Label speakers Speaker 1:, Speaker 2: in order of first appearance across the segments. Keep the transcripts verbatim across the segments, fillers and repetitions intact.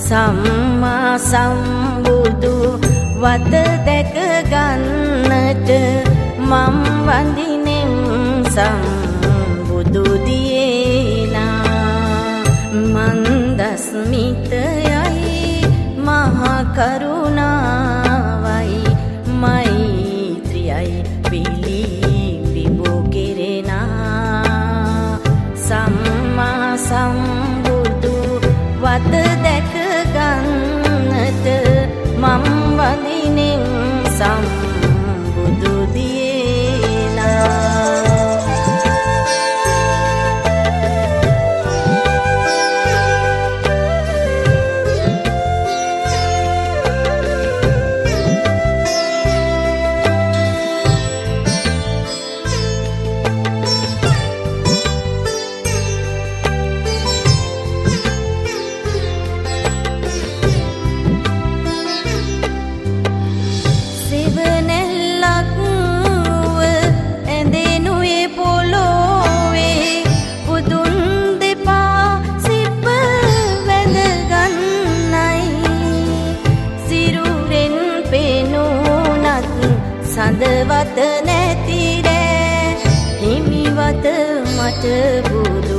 Speaker 1: සම්මා සම්බුදු වත දැක ගන්නට මම් වඳිනෙම් සම්බුදු දියේනා මන්දස්මිතයයි මහා කරුණාවයි මෛත්‍රියයි පිළිබිඹු කෙරෙනා සම්මා සම්බුදු වත දැක ගන්නට මම් වඳිනෙම් සම්බුදු දියේනා සඳවත නැතිරෑ හිමිවත මට බුදු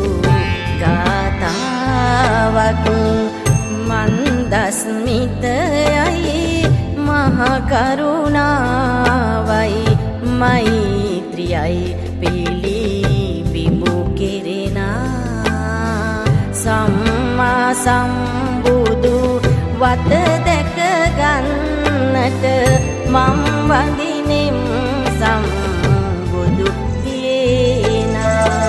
Speaker 1: ගාථාවක් මන්දස්මිතයයි මහා කරුණාවයි මෛත්‍රියයි පිළිබිඹු කෙරෙනා සම්මා සම්බුදු වත දැක ගන්නට මම් වඳිනෙම් සම්බුදු දියේනා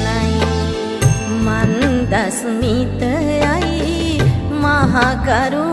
Speaker 1: මන්දස්මිතයයි මහා කරුණාවයි